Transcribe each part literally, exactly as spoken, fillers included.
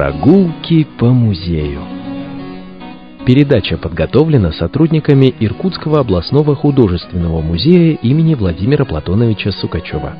Прогулки по музею. Передача подготовлена сотрудниками Иркутского областного художественного музея имени Владимира Платоновича Сукачева.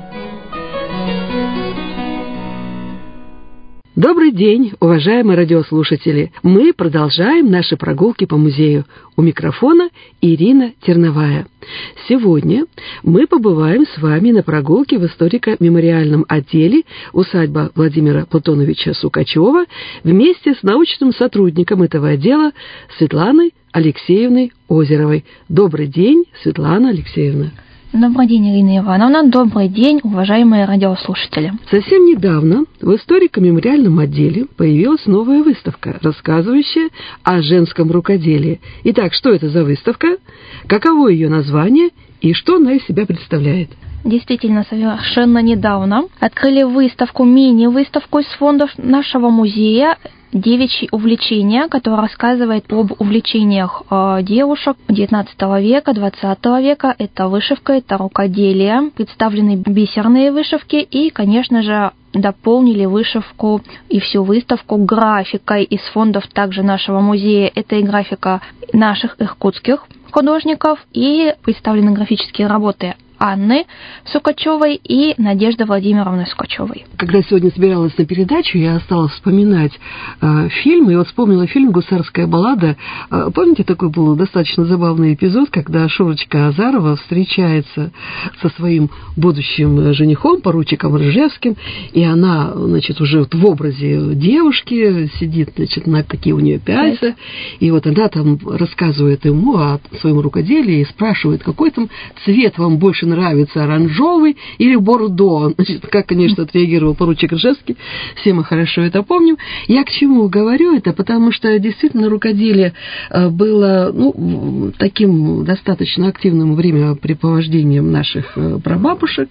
Добрый день, уважаемые радиослушатели! Мы продолжаем наши прогулки по музею. У микрофона Ирина Терновая. Сегодня мы побываем с вами на прогулке в историко-мемориальном отделе усадьба Владимира Платоновича Сукачева вместе с научным сотрудником этого отдела Светланой Алексеевной Озеровой. Добрый день, Светлана Алексеевна. Добрый день, Ирина Ивановна. Добрый день, уважаемые радиослушатели. Совсем недавно в историко-мемориальном отделе появилась новая выставка, рассказывающая о женском рукоделии. Итак, что это за выставка, каково ее название и что она из себя представляет? Действительно, совершенно недавно открыли выставку, мини-выставку из фондов нашего музея «Девичьи увлечения», которая рассказывает об увлечениях э, девушек девятнадцатого века, двадцатого века. Это вышивка, это рукоделие, представлены бисерные вышивки и, конечно же, дополнили вышивку и всю выставку графикой из фондов также нашего музея. Это и графика наших иркутских художников, и представлены графические работы Анны Сукачевой и Надежды Владимировны Сукачевой. Когда сегодня собиралась на передачу, я стала вспоминать э, фильм, и вот вспомнила фильм «Гусарская баллада». Э, помните, такой был достаточно забавный эпизод, когда Шурочка Азарова встречается со своим будущим женихом, поручиком Рыжевским, и она, значит, уже вот в образе девушки сидит, значит, на какие у нее пяльца, и вот она там рассказывает ему о своем рукоделии и спрашивает, какой там цвет вам больше нравится, оранжевый или бордо. Значит, как, конечно, отреагировал поручик Ржевский, все мы хорошо это помним. Я к чему говорю это? Потому что действительно рукоделие было ну, таким достаточно активным времяпрепровождением наших прабабушек,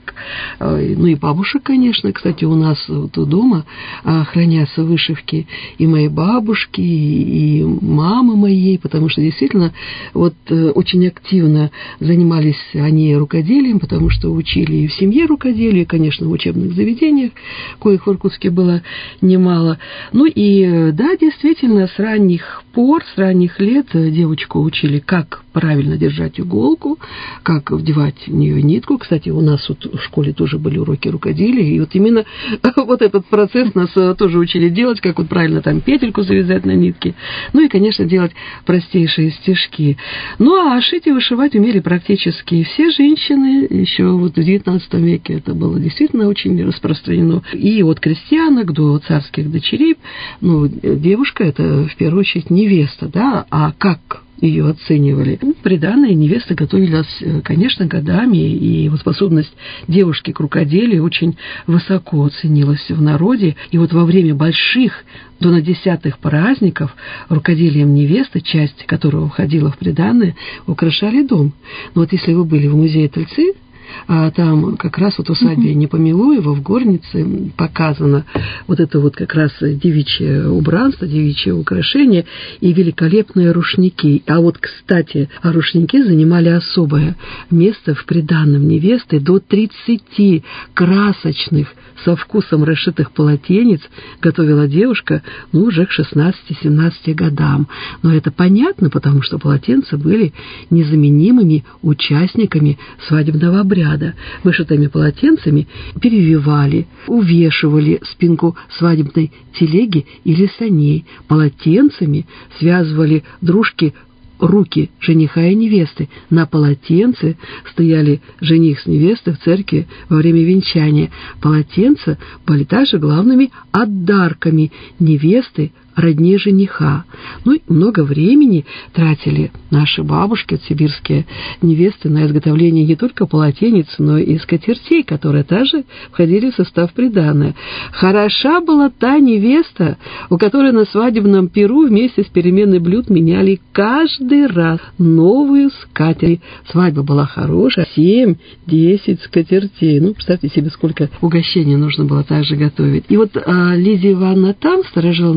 ну и бабушек, конечно. Кстати, у нас вот дома хранятся вышивки и моей бабушки, и мамы моей, потому что действительно вот очень активно занимались они рукоделием, потому что учили и в семье рукоделию, и, конечно, в учебных заведениях, коих в Иркутске было немало. Ну и, да, действительно, с ранних пор, с ранних лет девочку учили, как правильно держать иголку, как вдевать в нее нитку. Кстати, у нас вот в школе тоже были уроки рукоделия, и вот именно вот этот процесс нас тоже учили делать, как вот правильно там петельку завязать на нитке. Ну и, конечно, делать простейшие стежки. Ну, а шить и вышивать умели практически все женщины. Еще вот в девятнадцатом веке это было действительно очень распространено. И от крестьянок до царских дочерей. Ну, девушка — это в первую очередь невеста, да, а как ее оценивали? Приданая невеста готовилась, конечно, годами, и вот способность девушки к рукоделию очень высоко ценилась в народе. И вот во время больших до на десятых праздников рукоделием невесты, часть которого входила в приданое, украшали дом. Но вот если вы были в музее Тельцы, а там как раз вот в усадьбе Непомилуева в горнице показано вот это вот как раз девичье убранство, девичье украшение и великолепные рушники. А вот, кстати, рушники занимали особое место в приданом невесты. До тридцати красочных со вкусом расшитых полотенец готовила девушка, ну, уже к шестнадцати-семнадцати годам. Но это понятно, потому что полотенца были незаменимыми участниками свадебного обряда. Вышитыми полотенцами перевивали, увешивали спинку свадебной телеги или саней. Полотенцами связывали дружки руки жениха и невесты. На полотенце стояли жених с невестой в церкви во время венчания. Полотенца были также главными отдарками невесты родне жениха. Ну и много времени тратили наши бабушки, сибирские невесты, на изготовление не только полотенец, но и скатертей, которые также входили в состав приданое. Хороша была та невеста, у которой на свадебном пиру вместе с переменой блюд меняли каждый раз новую скатерть. Свадьба была хорошая, семь-десять скатертей. Ну, представьте себе, сколько угощений нужно было также готовить. И вот а, Лидия Ивановна там, сторожила нашего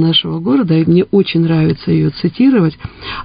города, и мне очень нравится ее цитировать.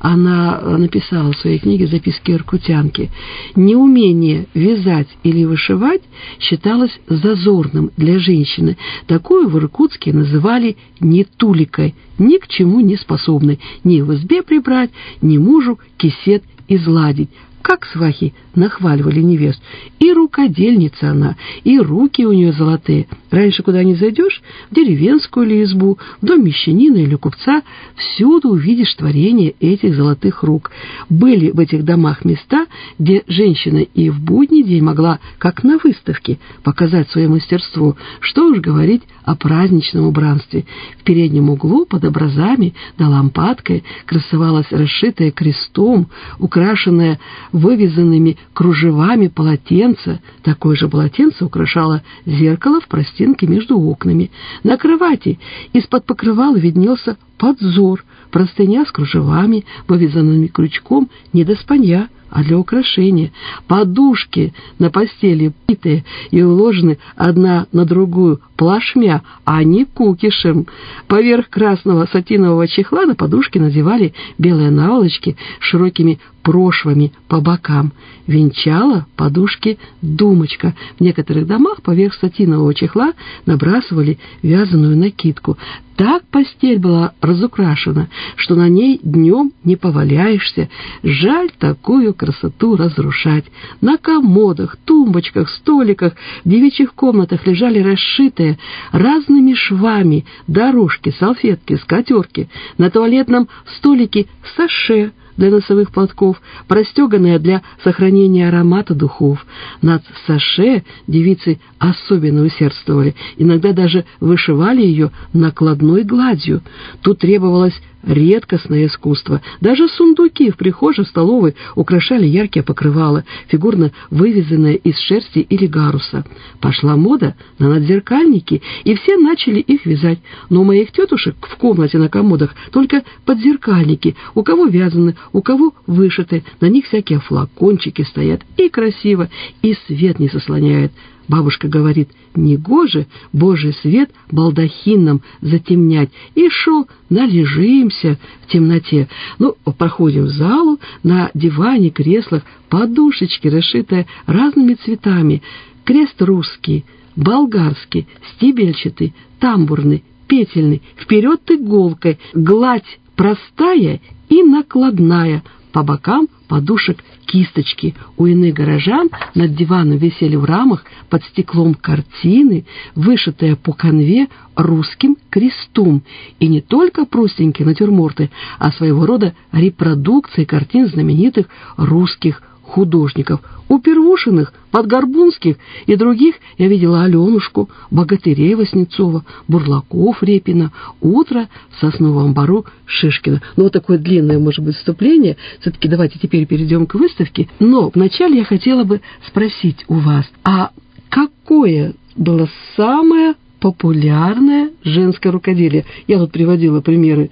Она написала в своей книге «Записки иркутянки». Неумение вязать или вышивать считалось зазорным для женщины. Такую в Иркутске называли нетуликой, ни к чему не способной, ни в избе прибрать, ни мужу кисет изладить. Как свахи нахваливали невест. И рукодельница она, и руки у нее золотые. Раньше, куда ни зайдешь, в деревенскую или избу, в дом мещанина или купца, всюду увидишь творение этих золотых рук. Были в этих домах места, где женщина и в будний день могла, как на выставке, показать свое мастерство. Что уж говорить о праздничном убранстве. В переднем углу под образами да лампадкой красовалась расшитая крестом, украшенная вывязанными кружевами полотенце. Такое же полотенце украшало зеркало в простенке между окнами. На кровати из-под покрывала виднелся подзор, простыня с кружевами, вывязанными крючком не до спанья, а для украшения. Подушки на постели питые и уложены одна на другую плашмя, а не кукишем. Поверх красного сатинового чехла на подушки надевали белые наволочки с широкими прошвами по бокам. Венчала подушки думочка. В некоторых домах поверх сатинового чехла набрасывали вязаную накидку. Так постель была разукрашена, что на ней днем не поваляешься. Жаль такую красоту разрушать. На комодах, тумбочках, столиках, в девичьих комнатах лежали расшитые разными швами дорожки, салфетки, скатерки. На туалетном столике саше для носовых платков, простеганная для сохранения аромата духов. Над саше девицы особенно усердствовали, иногда даже вышивали ее накладной гладью. Тут требовалось редкостное искусство. Даже сундуки в прихожей, в столовой украшали яркие покрывала, фигурно вывязанные из шерсти или гаруса. Пошла мода на надзеркальники, и все начали их вязать. Но у моих тетушек в комнате на комодах только подзеркальники, у кого вязаны, у кого вышиты, на них всякие флакончики стоят, и красиво, и свет не заслоняет. Бабушка говорит, негоже Божий свет балдахином затемнять. И шо, належимся в темноте. Ну, проходим в залу, на диване, креслах, подушечки, расшитые разными цветами. Крест русский, болгарский, стебельчатый, тамбурный, петельный, вперед иголкой, гладь простая и накладная, по бокам подушек кисточки. У иных горожан над диваном висели в рамах под стеклом картины, вышитые по канве русским крестом. И не только простенькие натюрморты, а своего рода репродукции картин знаменитых русских художников. У Первушиных, Подгорбунских и других я видела Аленушку, Богатырей Васнецова, Бурлаков Репина, Утро в Сосновом Бору Шишкина. Ну, вот такое длинное, может быть, вступление. Все-таки давайте теперь перейдем к выставке. Но вначале я хотела бы спросить у вас, а какое было самое популярное женское рукоделие? Я тут приводила примеры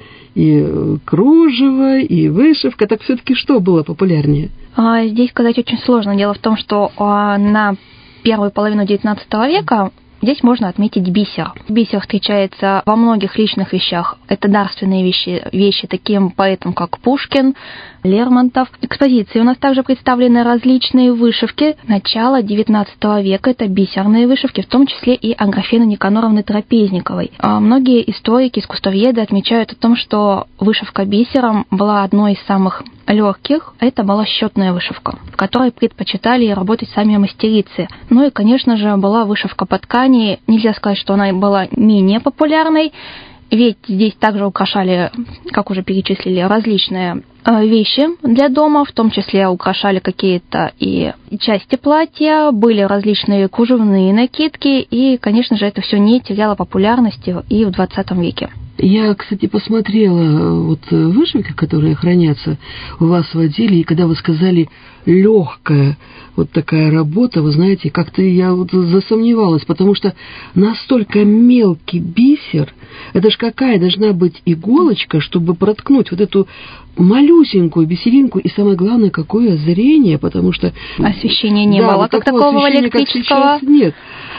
и кружево, и вышивка. Так все-таки что было популярнее? Здесь сказать очень сложно. Дело в том, что на первую половину девятнадцатого века здесь можно отметить бисер. Бисер встречается во многих личных вещах. Это дарственные вещи, вещи таким поэтам, как Пушкин, Лермонтов. В экспозиции у нас также представлены различные вышивки начала девятнадцатого века. Это бисерные вышивки, в том числе и Аграфены Никаноровны Трапезниковой. А многие историки, искусствоведы отмечают о том, что вышивка бисером была одной из самых легких. Это была счетная вышивка, в которой предпочитали работать сами мастерицы. Ну и, конечно же, была вышивка по ткани. Нельзя сказать, что она была менее популярной, ведь здесь также украшали, как уже перечислили, различные вещи для дома, в том числе украшали какие-то и части платья, были различные кружевные накидки, и, конечно же, это все не теряло популярности и в двадцатом веке. Я, кстати, посмотрела вот вышивки, которые хранятся у вас в отделе, и когда вы сказали «легкая», вот такая работа, вы знаете, как-то я вот засомневалась, потому что настолько мелкий бисер, Это ж какая должна быть иголочка, чтобы проткнуть вот эту малюсенькую бисеринку, и самое главное, какое зрение, потому что... Освещения не да, было, вот как такого электрического. Как сейчас, нет.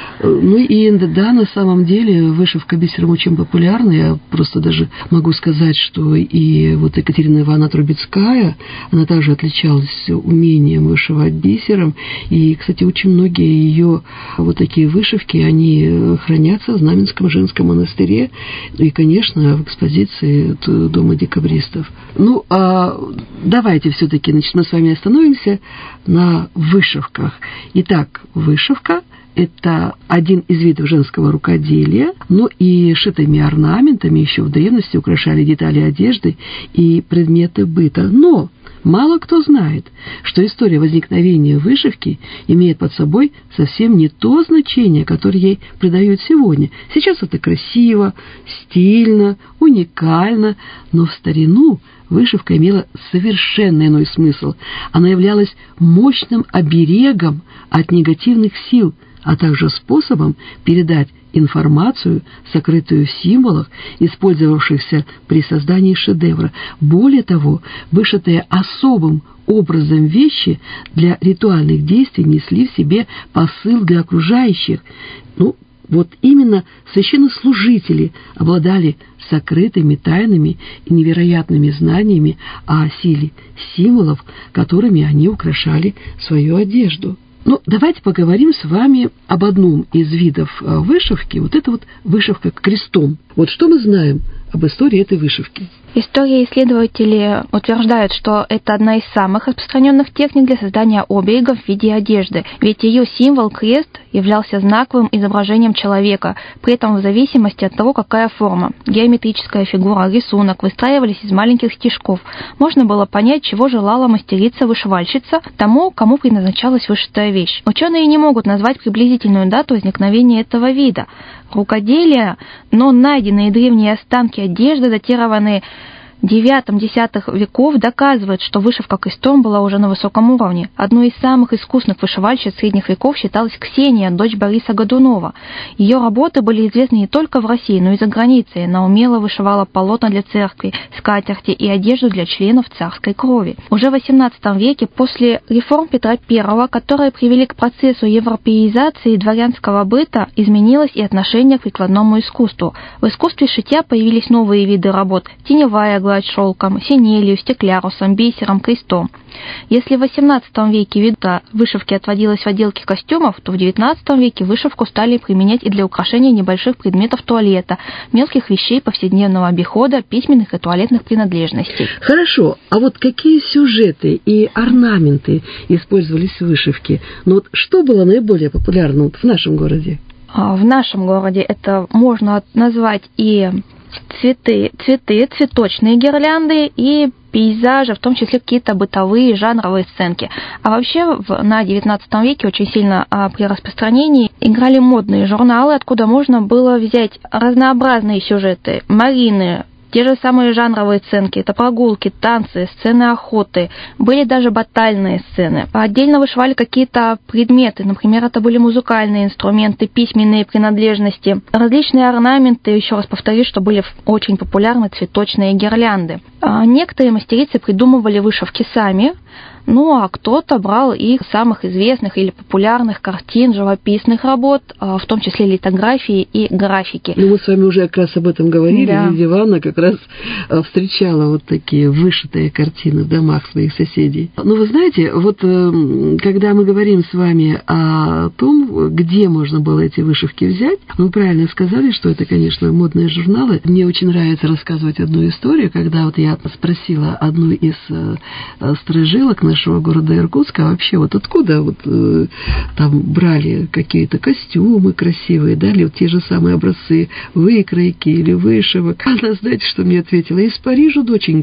Ну и да, на самом деле вышивка бисером очень популярна. Я просто даже могу сказать, что и вот Екатерина Ивановна Трубецкая, она также отличалась умением вышивать бисером. И, кстати, очень многие ее вот такие вышивки, они хранятся в Знаменском женском монастыре и, конечно, в экспозиции Дома декабристов. Ну, а давайте все-таки, значит, мы с вами остановимся на вышивках. Итак, вышивка – это один из видов женского рукоделия, но и шитыми орнаментами еще в древности украшали детали одежды и предметы быта. Но мало кто знает, что история возникновения вышивки имеет под собой совсем не то значение, которое ей придают сегодня. Сейчас это красиво, стильно, уникально, но в старину вышивка имела совершенно иной смысл. Она являлась мощным оберегом от негативных сил, а также способом передать информацию, сокрытую в символах, использовавшихся при создании шедевра. Более того, вышитые особым образом вещи для ритуальных действий несли в себе посыл для окружающих. Ну, вот именно священнослужители обладали сокрытыми тайнами и невероятными знаниями о силе символов, которыми они украшали свою одежду. Ну, давайте поговорим с вами об одном из видов вышивки. Вот это вот вышивка крестом. Вот что мы знаем об истории этой вышивки? История исследователей утверждают, что это одна из самых распространенных техник для создания оберегов в виде одежды, ведь ее символ, крест, являлся знаковым изображением человека, при этом в зависимости от того, какая форма, геометрическая фигура, рисунок, выстраивались из маленьких стежков. Можно было понять, чего желала мастерица-вышивальщица тому, кому предназначалась вышитая вещь. Ученые не могут назвать приблизительную дату возникновения этого вида рукоделия, но найденные древние останки одежды, датированные девятом-десятом веков, доказывают, что вышивка крестом была уже на высоком уровне. Одной из самых искусных вышивальщиц средних веков считалась Ксения, дочь Бориса Годунова. Ее работы были известны не только в России, но и за границей. Она умело вышивала полотна для церкви, скатерти и одежду для членов царской крови. Уже в восемнадцатом веке, после реформ Петра Первого, которые привели к процессу европеизации дворянского быта, изменилось и отношение к прикладному искусству. В искусстве шитья появились новые виды работ – теневая гладь шелком, синелью, стеклярусом, бисером, крестом. Если в восемнадцатом веке вида вышивки отводилась в отделке костюмов, то в девятнадцатом веке вышивку стали применять и для украшения небольших предметов туалета, мелких вещей повседневного обихода, письменных и туалетных принадлежностей. Хорошо, а вот какие сюжеты и орнаменты использовались в вышивке? Ну вот что было наиболее популярно вот в нашем городе? В нашем городе это можно назвать и цветы, цветы, цветочные гирлянды и пейзажи, в том числе какие-то бытовые жанровые сценки. А вообще в, на девятнадцатом веке очень сильно а, при распространении играли модные журналы, откуда можно было взять разнообразные сюжеты, марины, те же самые жанровые сценки, это прогулки, танцы, сцены охоты, были даже батальные сцены. Отдельно вышивали какие-то предметы, например, это были музыкальные инструменты, письменные принадлежности, различные орнаменты, еще раз повторюсь, что были очень популярны цветочные гирлянды. А некоторые мастерицы придумывали вышивки сами, ну а кто-то брал их самых известных или популярных картин, живописных работ, в том числе литографии и графики. Ну, мы с вами уже как раз об этом говорили. Да. Лидия Ивановна как раз встречала вот такие вышитые картины в домах своих соседей. Ну, вы знаете, вот когда мы говорим с вами о том, где можно было эти вышивки взять, вы правильно сказали, что это, конечно, модные журналы. Мне очень нравится рассказывать одну историю, когда вот я спросила одну из сторожилок нашего города Иркутска, а вообще вот откуда вот э, там брали какие-то костюмы красивые, да, или вот те же самые образцы выкройки или вышивок. Она, знаете, что мне ответила? Из Парижа, доченька.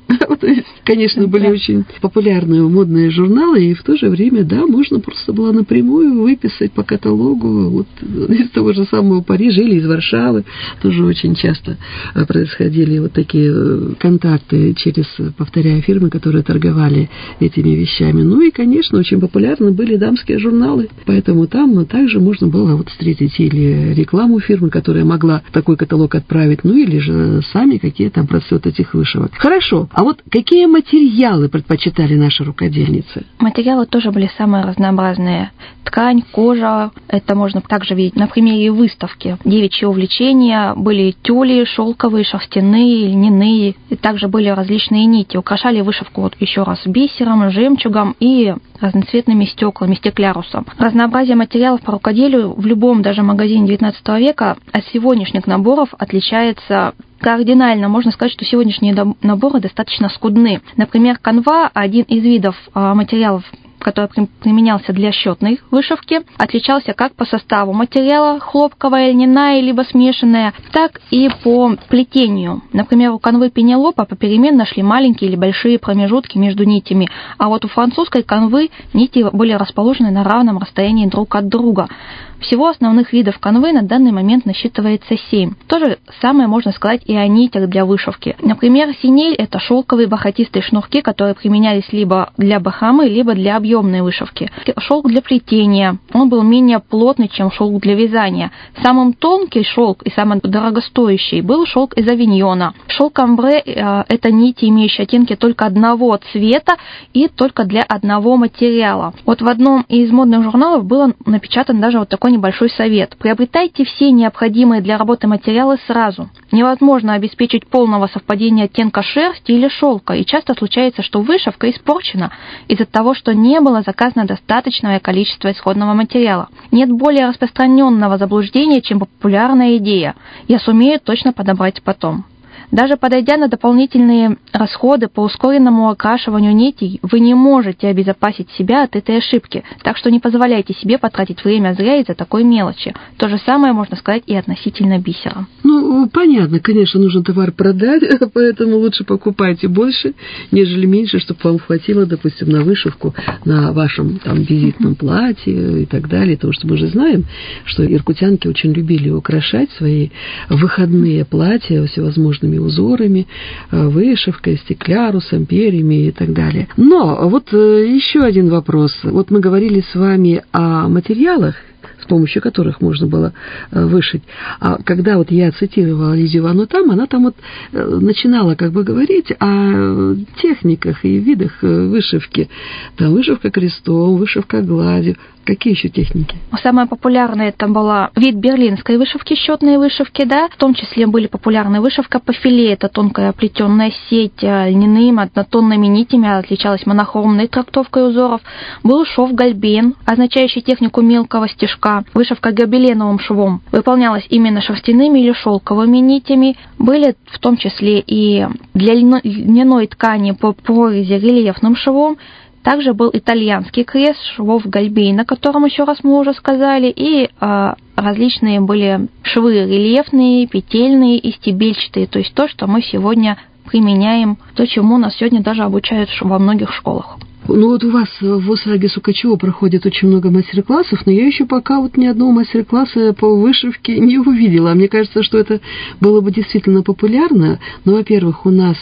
То есть, конечно, были очень популярные модные журналы, и в то же время, да, можно просто было напрямую выписать по каталогу вот из того же самого Парижа или из Варшавы. Тоже очень часто происходили вот такие контакты через, повторяю, фирмы, которые торговали этими вещами. Ну и, конечно, очень популярны были дамские журналы, поэтому там также можно было вот встретить или рекламу фирмы, которая могла такой каталог отправить, ну или же сами какие-то образцы вот этих вышивок. Хорошо. А вот какие материалы предпочитали наши рукодельницы? Материалы тоже были самые разнообразные. Ткань, кожа, это можно также видеть на примере выставки. Девичьи увлечения были тюли, шелковые, шерстяные, льняные. И также были различные нити. Украшали вышивку вот еще раз бисером, жемчугом и разноцветными стеклами, стеклярусом. Разнообразие материалов по рукоделию в любом даже магазине девятнадцатого века от сегодняшних наборов отличается кардинально. Можно сказать, что сегодняшние наборы достаточно скудны. Например, канва, один из видов материалов, который применялся для счетной вышивки, отличался как по составу материала, хлопковая, льняная, либо смешанная, так и по плетению. Например, у канвы Пенелопа попеременно шли маленькие или большие промежутки между нитями, а вот у французской канвы нити были расположены на равном расстоянии друг от друга. Всего основных видов канвы на данный момент насчитывается семь. То же самое можно сказать и о нитях для вышивки. Например, синель – это шелковые бархатистые шнурки, которые применялись либо для бахромы, либо для объемной вышивки. Шелк для плетения. Он был менее плотный, чем шелк для вязания. Самым тонкий шелк и самый дорогостоящий был шелк из авиньона. Шелк амбре – это нити, имеющие оттенки только одного цвета и только для одного материала. Вот в одном из модных журналов было напечатан даже вот такой небольшой совет. Приобретайте все необходимые для работы материалы сразу. Невозможно обеспечить полного совпадения оттенка шерсти или шелка, и часто случается, что вышивка испорчена из-за того, что не было заказано достаточное количество исходного материала. Нет более распространенного заблуждения, чем популярная идея. Я сумею точно подобрать потом. Даже подойдя на дополнительные расходы по ускоренному окрашиванию нитей, вы не можете обезопасить себя от этой ошибки, так что не позволяйте себе потратить время зря из-за такой мелочи. То же самое можно сказать и относительно бисера. Ну, понятно, конечно, нужно товар продать, поэтому лучше покупайте больше, нежели меньше, чтобы вам хватило, допустим, на вышивку, на вашем там визитном платье и так далее, потому что мы же знаем, что иркутянки очень любили украшать свои выходные платья всевозможными узорами, вышивкой, стеклярусом, перьями и так далее. Но вот еще один вопрос. Вот мы говорили с вами о материалах, с помощью которых можно было вышить. А когда вот я цитировала Лидию Ивановну там, она там вот начинала как бы говорить о техниках и видах вышивки. Там вышивка крестом, вышивка гладью. Какие еще техники? Самая популярная это была вид берлинской вышивки, счетной вышивки, да. В том числе были популярны вышивка по филе, это тонкая плетеная сеть льняными однотонными нитями, отличалась монохромной трактовкой узоров. Был шов гальбен, означающий технику мелкого стежка. Вышивка гобеленовым швом выполнялась именно шерстяными или шелковыми нитями. Были в том числе и для льняной ткани по прорези рельефным швом. Также был итальянский крест, швов гальбейна, о котором еще раз мы уже сказали, и э, различные были швы рельефные, петельные и стебельчатые, то есть то, что мы сегодня применяем, то, чему нас сегодня даже обучают во многих школах. Ну вот у вас в ВОС-АГИ Сукачева проходит очень много мастер-классов, но я еще пока вот ни одного мастер-класса по вышивке не увидела. Мне кажется, что это было бы действительно популярно. Но, во-первых, у нас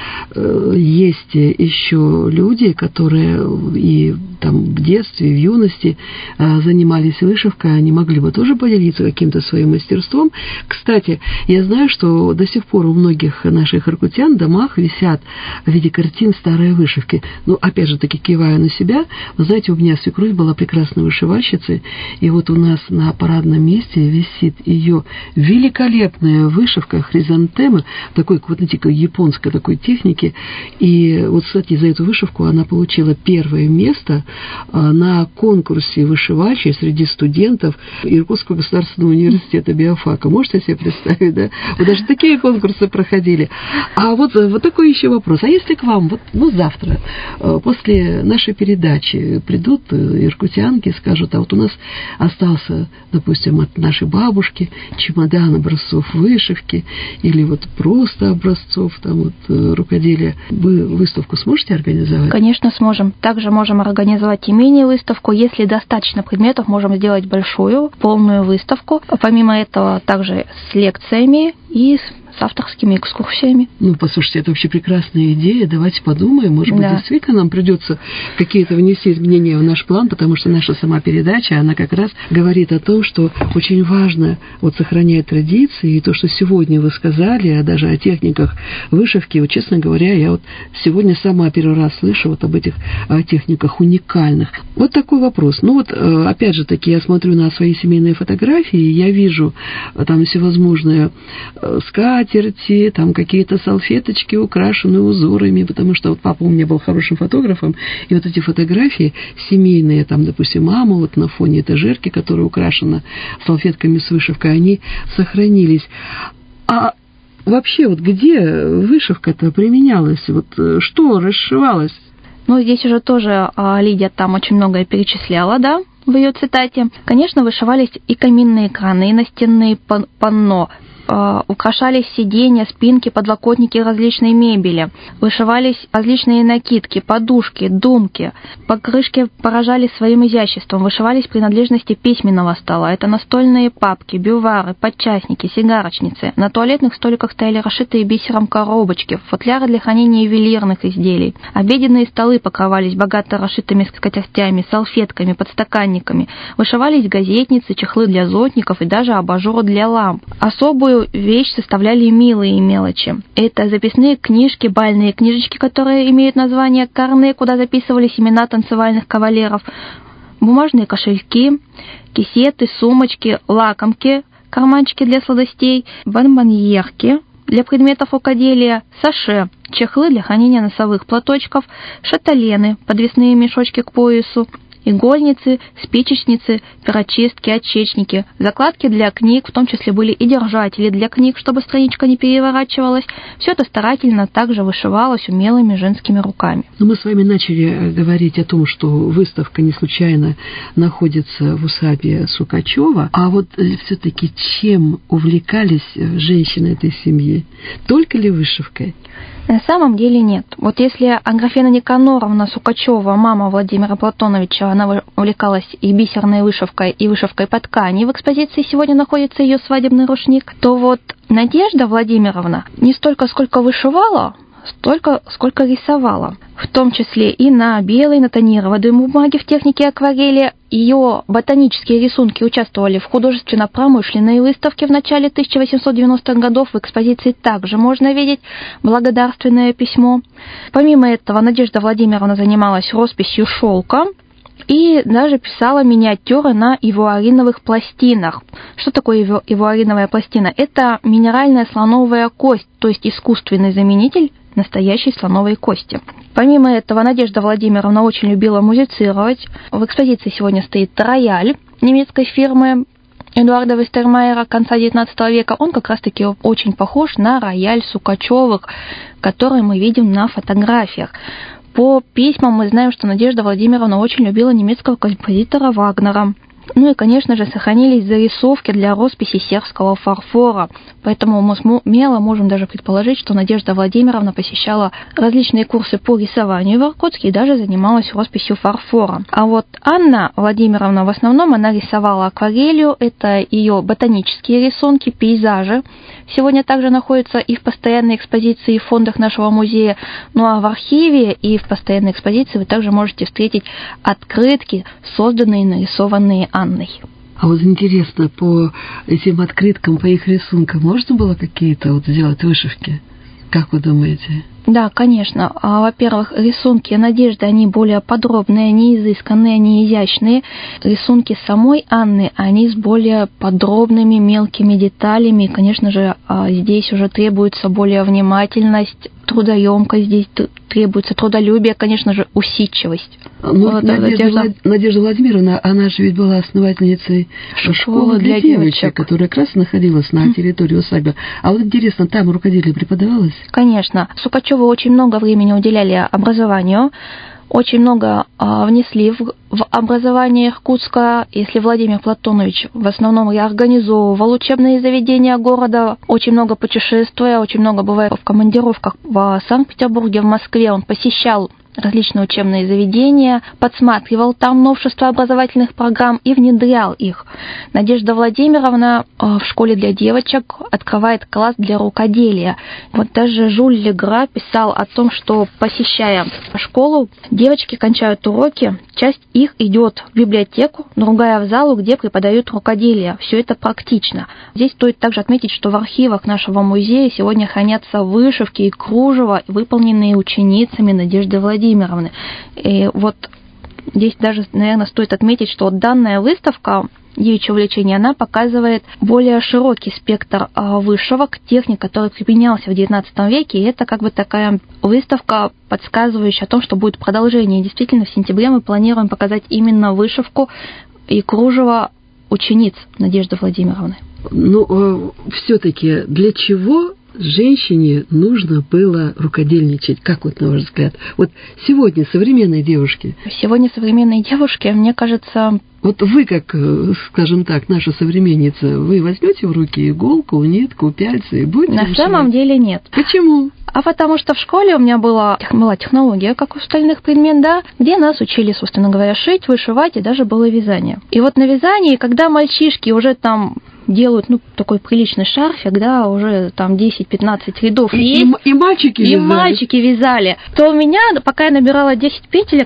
э, есть еще люди, которые и там в детстве, в юности э, занимались вышивкой, они могли бы тоже поделиться каким-то своим мастерством. Кстати, я знаю, что до сих пор у многих наших иркутян в домах висят в виде картин старые вышивки. Ну, опять же, таки кивая на себя, вы знаете, у меня свекровь была прекрасной вышивальщицей, и вот у нас на парадном месте висит ее великолепная вышивка хризантемы, такой, вот знаете, японской такой техники, и вот, кстати, за эту вышивку она получила первое место на конкурсе вышивальщей среди студентов Иркутского государственного университета биофака. Можете себе представить, да? Вот даже такие конкурсы проходили. А вот, вот такой еще вопрос. А если к вам, вот, ну, завтра, после после нашей передачи придут иркутянки и скажут, а вот у нас остался, допустим, от нашей бабушки чемодан образцов вышивки или вот просто образцов там вот рукоделия. Вы выставку сможете организовать? Конечно, сможем. Также можем организовать и мини-выставку. Если достаточно предметов, можем сделать большую, полную выставку. Помимо этого, также с лекциями и с авторскими экскурсиями. Ну, послушайте, это вообще прекрасная идея. Давайте подумаем. Может быть, да. действительно нам придется какие-то внести изменения в наш план, потому что наша сама передача, она как раз говорит о том, что очень важно вот сохранять традиции. И то, что сегодня вы сказали, а даже о техниках вышивки, вот, честно говоря, я вот сегодня сама первый раз слышу вот об этих о техниках уникальных. Вот такой вопрос. Ну вот, опять же таки, я смотрю на свои семейные фотографии, я вижу там всевозможные скатерти, там какие-то салфеточки, украшенные узорами, потому что вот папа у меня был хорошим фотографом, и вот эти фотографии семейные, там, допустим, мама вот на фоне этажерки, которая украшена салфетками с вышивкой, они сохранились. А вообще вот где вышивка-то применялась? Вот что расшивалось? Ну, здесь уже тоже а, Лидия там очень многое перечисляла, да, в ее цитате. Конечно, вышивались и каминные краны, и настенные пан- панно, украшались сиденья, спинки, подлокотники различной мебели, вышивались различные накидки, подушки, думки, покрышки поражали своим изяществом, вышивались принадлежности письменного стола, это настольные папки, бювары, подчастники, сигарочницы, на туалетных столиках стояли расшитые бисером коробочки, футляры для хранения ювелирных изделий, обеденные столы покрывались богато расшитыми скатертями, салфетками, подстаканниками, вышивались газетницы, чехлы для зонтиков и даже абажуры для ламп. Особую вещь составляли милые мелочи. Это записные книжки, бальные книжечки, которые имеют название карне, куда записывались имена танцевальных кавалеров, бумажные кошельки, кисеты, сумочки, лакомки, карманчики для сладостей, бонбоньерки для предметов рукоделия, саше, чехлы для хранения носовых платочков, шаталены, подвесные мешочки к поясу, игольницы, спичечницы, перочистки, отсечники, закладки для книг, в том числе были и держатели для книг, чтобы страничка не переворачивалась. Все это старательно также вышивалось умелыми женскими руками. Но мы с вами начали говорить о том, что выставка не случайно находится в усадьбе Сукачева. А вот все-таки чем увлекались женщины этой семьи? Только ли вышивкой? На самом деле нет. Вот если Аграфена Никаноровна Сукачева, мама Владимира Платоновича, она увлекалась и бисерной вышивкой, и вышивкой по ткани, в экспозиции сегодня находится ее свадебный рушник, то вот Надежда Владимировна не столько, сколько вышивала, столько, сколько рисовала. В том числе и на белой, на тонированной бумаге в технике акварели. Ее ботанические рисунки участвовали в художественно-промышленной выставке в начале тысяча восемьсот девяностых годов. В экспозиции также можно видеть благодарственное письмо. Помимо этого, Надежда Владимировна занималась росписью шелка и даже писала миниатюры на ивуариновых пластинах. Что такое ивуариновая пластина? Это минеральная слоновая кость, то есть искусственный заменитель настоящей слоновой кости. Помимо этого, Надежда Владимировна очень любила музицировать. В экспозиции сегодня стоит рояль немецкой фирмы Эдуарда Вестермайера конца девятнадцатого века. Он как раз-таки очень похож на рояль Сукачевых, который мы видим на фотографиях. По письмам мы знаем, что Надежда Владимировна очень любила немецкого композитора Вагнера. Ну и, конечно же, сохранились зарисовки для росписи сербского фарфора. Поэтому мы смело можем даже предположить, что Надежда Владимировна посещала различные курсы по рисованию в Иркутске и даже занималась росписью фарфора. А вот Анна Владимировна в основном она рисовала акварелью, это ее ботанические рисунки, пейзажи. Сегодня также находятся и в постоянной экспозиции в фондах нашего музея. Ну а в архиве и в постоянной экспозиции вы также можете встретить открытки, созданные и нарисованные Анной. А вот интересно, по этим открыткам, по их рисункам, можно было какие-то вот сделать вышивки? Как вы думаете? Да, конечно. Во-первых, рисунки Надежды, они более подробные, они изысканные, они изящные. Рисунки самой Анны, они с более подробными мелкими деталями. И, конечно же, здесь уже требуется более внимательность, трудоемкость, здесь требуется трудолюбие, конечно же, усидчивость. Ну, вот, Надежда, Влад... Надежда Владимировна, она же ведь была основательницей школы, школы для, для девочек, девочек, которая как раз находилась на территории усадьбы. А вот интересно, там рукоделие преподавалось? Конечно. Сукачевы очень много времени уделяли образованию. очень много а, внесли в, в образование Иркутска. Если Владимир Платонович в основном реорганизовывал учебные заведения города, очень много путешествуя, очень много бывая в командировках в Санкт-Петербурге, в Москве, он посещал различные учебные заведения, подсматривал там новшества образовательных программ и внедрял их. Надежда Владимировна в школе для девочек открывает класс для рукоделия. Вот даже Жюль Легра писал о том, что, посещая школу, девочки кончают уроки, часть их идет в библиотеку, другая в залу, где преподают рукоделие. Все это практично. Здесь стоит также отметить, что в архивах нашего музея сегодня хранятся вышивки и кружева, выполненные ученицами Надежды Владимировны. И вот здесь даже, наверное, стоит отметить, что данная выставка «Девичье увлечение», она показывает более широкий спектр вышивок, техник, который применялся в девятнадцатом веке, и это как бы такая выставка, подсказывающая о том, что будет продолжение. И действительно, в сентябре мы планируем показать именно вышивку и кружево учениц Надежды Владимировны. Ну, все-таки для чего женщине нужно было рукодельничать? Как вот, на ваш взгляд? Вот сегодня современные девушки... Сегодня современные девушки, мне кажется... Вот вы, как, скажем так, наша современница, вы возьмете в руки иголку, нитку, пяльцы и будете На вышивать? самом деле нет. Почему? А потому что в школе у меня была, была технология, как у остальных предмет, да, где нас учили, собственно говоря, шить, вышивать, и даже было вязание. И вот на вязании, когда мальчишки уже там делают, ну, такой приличный шарфик, да, уже там десять-пятнадцать рядов и, есть. И, и мальчики и вязали. И мальчики вязали. То у меня, пока я набирала десять петелек,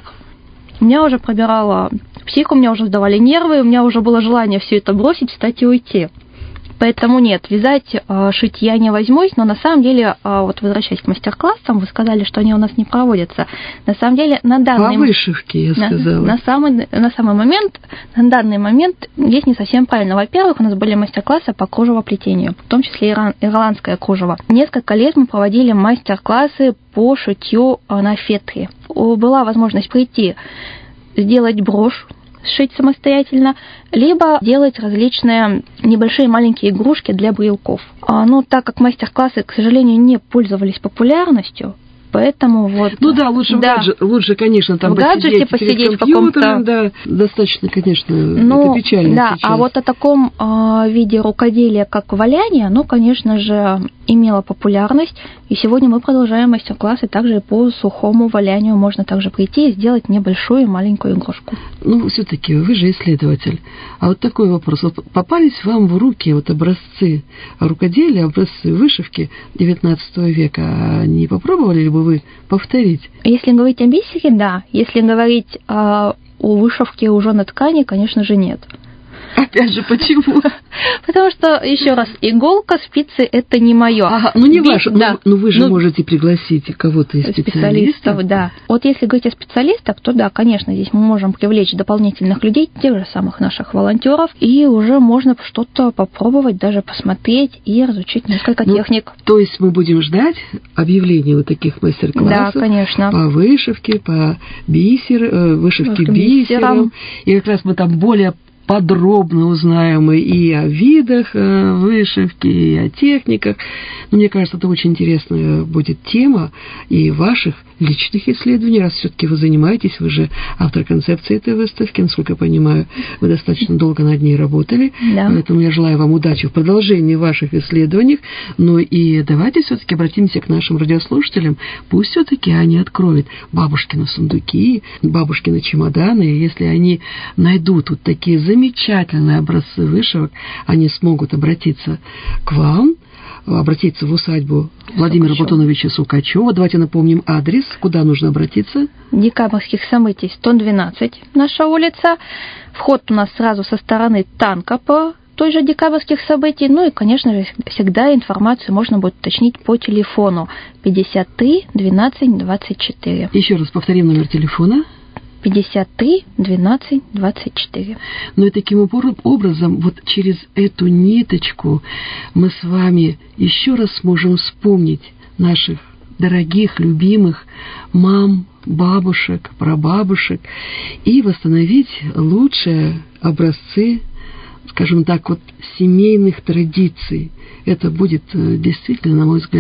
у меня уже пробирала псих, у меня уже сдавали нервы, у меня уже было желание все это бросить, встать и уйти. Поэтому нет, вязать, шить я не возьмусь, но на самом деле, вот возвращаясь к мастер-классам, вы сказали, что они у нас не проводятся. На самом деле, на данный, По вышивке, я сказала. На, на, самый, на самый момент, на данный момент здесь не совсем правильно. Во-первых, у нас были мастер-классы по кружевоплетению, в том числе иран, ирландское кружево. Несколько лет мы проводили мастер-классы по шитью на фетре. Была возможность прийти, сделать брошь, сшить самостоятельно, либо делать различные небольшие маленькие игрушки для брелков. Но так как мастер-классы, к сожалению, не пользовались популярностью, поэтому вот... Ну да, лучше, да. Гаджет, лучше конечно, там в гаджете посидеть, перед компьютером, да, достаточно, конечно, ну, это печально да, сейчас. А вот о таком э, виде рукоделия, как валяние, оно, конечно же, имело популярность, и сегодня мы продолжаем мастер-классы также по сухому валянию. Можно также прийти и сделать небольшую маленькую игрушку. Ну, все-таки вы же исследователь. А вот такой вопрос. Вот попались вам в руки вот образцы рукоделия, образцы вышивки девятнадцатого века, а не попробовали ли бы вы повторить? Если говорить о бисере, да. Если говорить о, о вышивке уже на ткани, конечно же, нет. Опять же, почему? Потому что, еще раз, иголка, спицы – это не мое. Ага, ну не ваше, да. но, но вы же ну, можете пригласить кого-то из специалистов. специалистов. Да. Вот если говорить о специалистах, то да, конечно, здесь мы можем привлечь дополнительных людей, тех же самых наших волонтеров, и уже можно что-то попробовать, даже посмотреть и разучить несколько ну, техник. То есть мы будем ждать объявлений вот таких мастер-классов? Да, конечно. По вышивке, по бисер, вышивке бисером. бисером. И как раз мы там более подробно узнаем и о видах вышивки, и о техниках. Но мне кажется, это очень интересная будет тема и ваших личных исследований, раз все-таки вы занимаетесь, вы же автор концепции этой выставки, насколько я понимаю, вы достаточно долго над ней работали. Да. Поэтому я желаю вам удачи в продолжении ваших исследований. Ну и давайте все-таки обратимся к нашим радиослушателям. Пусть все-таки они откроют бабушкины сундуки, бабушкины чемоданы, и если они найдут вот такие замечательные образцы вышивок, они смогут обратиться к вам, обратиться в усадьбу Владимира Сукачева. Платоновича Сукачева. Давайте напомним адрес, куда нужно обратиться. Декабрьских событий сто двенадцать, наша улица. Вход у нас сразу со стороны танка по той же Декабрьских событий. Ну и, конечно же, всегда информацию можно будет уточнить по телефону пятьдесят три двенадцать двадцать четыре. Еще раз повторим номер телефона. пятьдесят три двенадцать двадцать четыре. Ну и таким образом, вот через эту ниточку мы с вами еще раз сможем вспомнить наших дорогих, любимых мам, бабушек, прабабушек и восстановить лучшие образцы, скажем так, вот семейных традиций. Это будет действительно, на мой взгляд,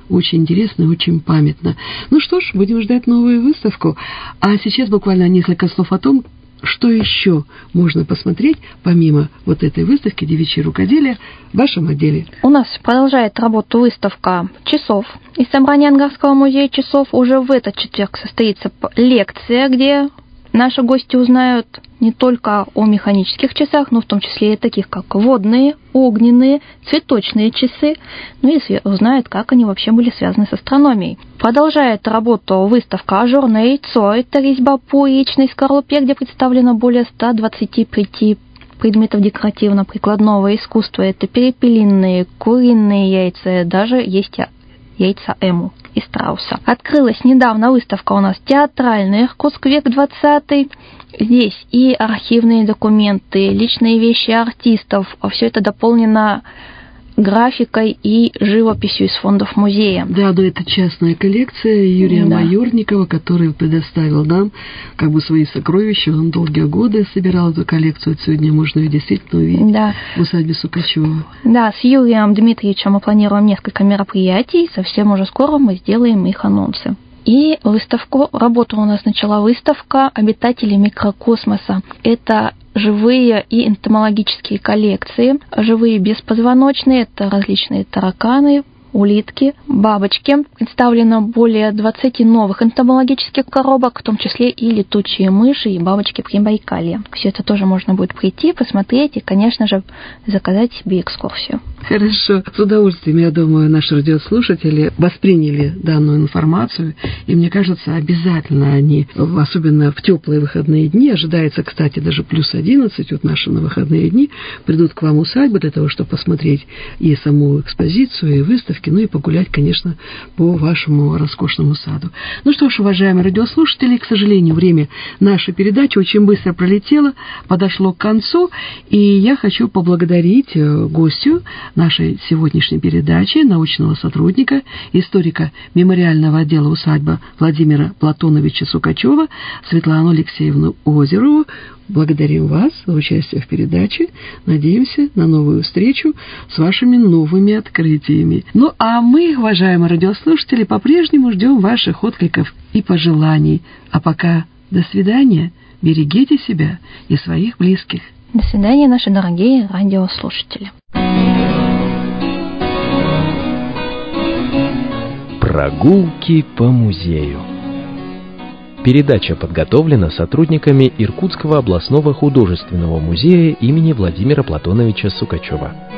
очень интересно и очень памятно. Ну что ж, будем ждать новую выставку. А сейчас буквально несколько слов о том, что еще можно посмотреть, помимо вот этой выставки «Девичье рукоделие» в вашем отделе? У нас продолжает работу выставка часов из собрания Ангарского музея часов. Уже в этот четверг состоится лекция, где наши гости узнают не только о механических часах, но в том числе и таких, как водные, огненные, цветочные часы, ну и узнают, как они вообще были связаны с астрономией. Продолжает работу выставка «Ажурное яйцо». Это резьба по яичной скорлупе, где представлено более ста двадцати пяти предметов декоративно-прикладного искусства. Это перепелиные, куриные яйца, даже есть яйца эму и страуса. Открылась недавно выставка у нас театральная «Иркутск. Век двадцатый». Здесь и архивные документы, личные вещи артистов. Все это дополнено графикой и живописью из фондов музея. Да, но это частная коллекция Юрия да. Майорникова, который предоставил нам как бы свои сокровища. Он долгие годы собирал эту коллекцию. Сегодня можно ее действительно увидеть да. в усадьбе Сукачева. Да, с Юрием Дмитриевичем мы планируем несколько мероприятий. Совсем уже скоро мы сделаем их анонсы. И выставку, работу у нас начала выставка «Обитатели микрокосмоса». Это живые и энтомологические коллекции. Живые беспозвоночные, это различные тараканы, улитки, бабочки. Представлено более двадцати новых энтомологических коробок, в том числе и летучие мыши, и бабочки Прибайкалья. Все это тоже можно будет прийти, посмотреть и, конечно же, заказать себе экскурсию. Хорошо. С удовольствием, я думаю, наши радиослушатели восприняли данную информацию, и мне кажется, обязательно они, особенно в теплые выходные дни, ожидается, кстати, даже плюс одиннадцать, вот наши на выходные дни, придут к вам в усадьбу для того, чтобы посмотреть и саму экспозицию, и выставки, ну и погулять, конечно, по вашему роскошному саду. Ну что ж, уважаемые радиослушатели, к сожалению, время нашей передачи очень быстро пролетело, подошло к концу, и я хочу поблагодарить гостю нашей сегодняшней передачи, научного сотрудника, историка мемориального отдела усадьбы Владимира Платоновича Сукачева Светлану Алексеевну Озерову. Благодарим вас за участие в передаче. Надеемся на новую встречу с вашими новыми открытиями. Ну, а мы, уважаемые радиослушатели, по-прежнему ждем ваших откликов и пожеланий. А пока до свидания. Берегите себя и своих близких. До свидания, наши дорогие радиослушатели. Прогулки по музею. Передача подготовлена сотрудниками Иркутского областного художественного музея имени Владимира Платоновича Сукачева.